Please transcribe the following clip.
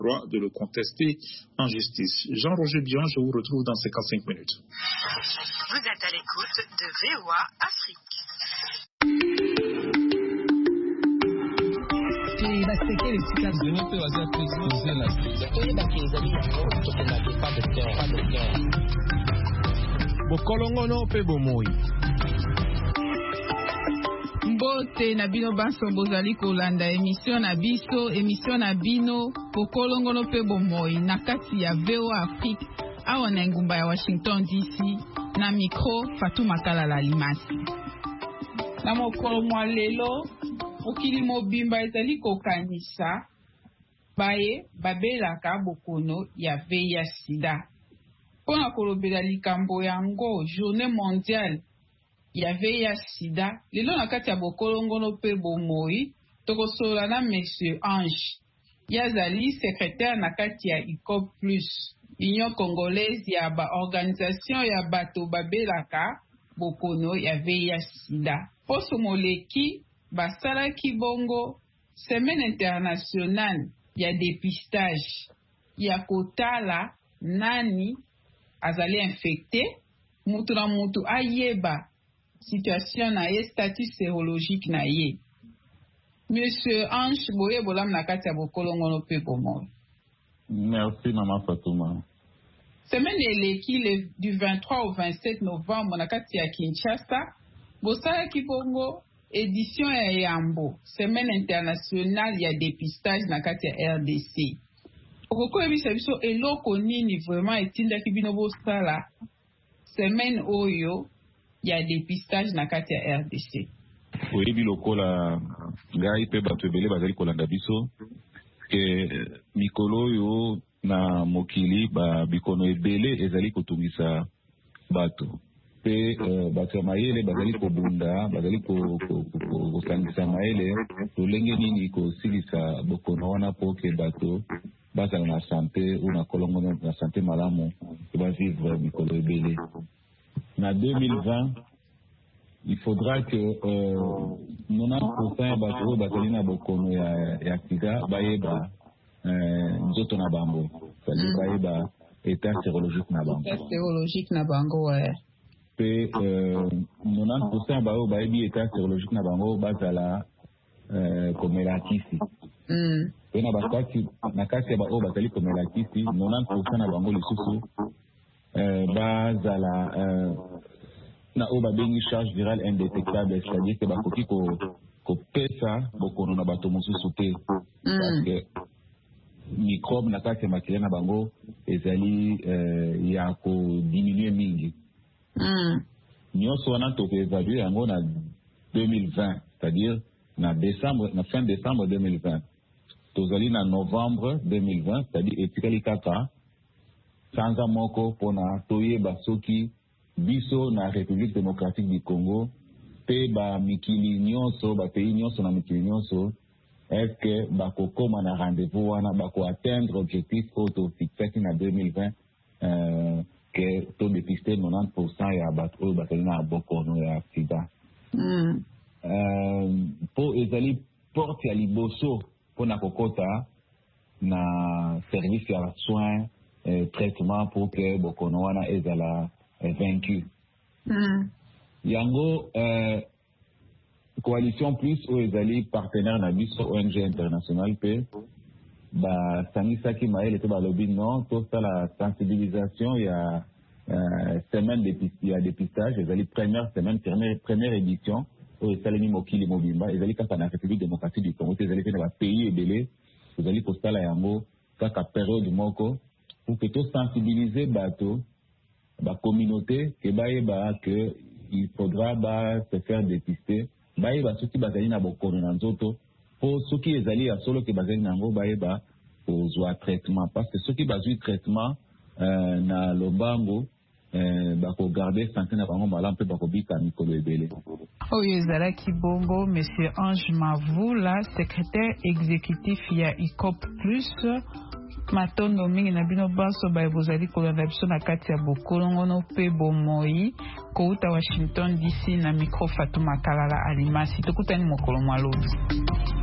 droit de le contester en justice. Jean-Roger Bion, je vous retrouve dans 55 minutes. Vous êtes à l'écoute de VOA Afrique. Bokolongono pe bomoi. Mbote na bino banso bozali kolanda émission na bino Bokolongono pe bomoi na kati ya VOA Afrique awa na ngumba ya Washington DC na micro Fatou Makalala Limasi. Na mokolo mwa lelo okili mobimba ezali kokanisa baye babelaka bokono ya VIH sida. Pona kolobela likambo yango journée mondiale ya VIH sida lelo na kati ya Bokolongono pe bomoi tokosola na monsieur Ange yazali secrétaire na kati ya ICOP plus Union Congolaise ya ba organisation ya bato babelaka bokono ya VIH sida. Poso moleki basalaki bongo semaine internationale ya dépistage ya kotala nani azali infecté mutu na mutu ayeba situation na ye statut sérologique na ye. Monsieur Ange boye bolam na kati ya Bokolongono pe bomoi. Merci Maman Fatouma. Semaine eleki du 23 au 27 novembre na kati ya Kinshasa bosalaki bongo édition ya Yambo semaine internationale ya dépistage na kati ya RDC. Okokoyebisa biso eloko nini vraiment etindaki bino bosala semaine oyo ya dépistage na kati ya RDC. Oyebi lokola ngai pe bato ebele bazali kolanda biso ke mikolo oyo na mokili ba bikono ebele ezali kotungisa bato pe bato ya mayele bazali kobunda bazali kosangisa mayele tolenge nini kosilisa bokono wana po ke bato bazala na santé ou na kolongono na santé malamu bavivre mikolo ebele. Na 2020 il faudra que 90% ya bato oyo bazali na bokono ya sida bayeba nzoto na bango c'est-à-dire bayeba état sérologique na bango. État sérologique na bango ouais. Pe 90% ya baoyo bayebi état sérologique na bango bazala komela kisi. Pe na kati ya baoyo bazali komela kisi 90% na bango lisusu bazala na oyo babengi charge virale indétectable, c'est-à-dire que bakoki kopesa bokono na bato mosusu te parce que microbe na kati ya makila na bango ezali ya kodiminue mingi. Nyonso wana tokoevalue yango na 2020, c'est-à-dire na fin décembre 2020 tozali na novembre 2020, c'est-à-dire etikali kaka sanza moko mpona toyeba soki biso na République démocratique du Congo pe ba mikili nyonso ba pays nyonso na mikili nyonso est-ce que bakokoma na rendez-vous wana bako atteindre objectif auto-fixé na 2020 que to dépister 90% ya bato oyo bazali na bokono ya sida. Po ezali porte ya liboso mpona kokota na service ya soins traitement pour que bokono wana ezala vaincu. Yango coalition plus oyo ezali partenaire na biso ONG international pe basangisaki mayele te balobi non tosala sensibilisation ya semaine ya dépistage ezali première édition oyo esalemi mokili mobimba ezali kaka na République démocratique du Congo te ezali pe na bapays ebele ezali kosala yango kaka période moko pour que tosensibiliser bato ba communauté ke bayeba que il faudra se faire dépister bayeba soki bazali na bokono na nzoto po soki ezali ya solo ke bazali nango bayeba kozwa traitement parce que soki bazwi traitement na lombango bakogarde santé na bango malamu mpe bakobika mikolo ebele. Oyo ezalaki bongo monsieur Ange Mavula, secrétaire exécutif ya ICOP plus matondo mingi na bino baso baye bozali kolanda biso na kati ya Bokolongono pe bomoi kouta Washington DC na micro Fatou Makalala Alimasi tokutani mokolo mwalobi.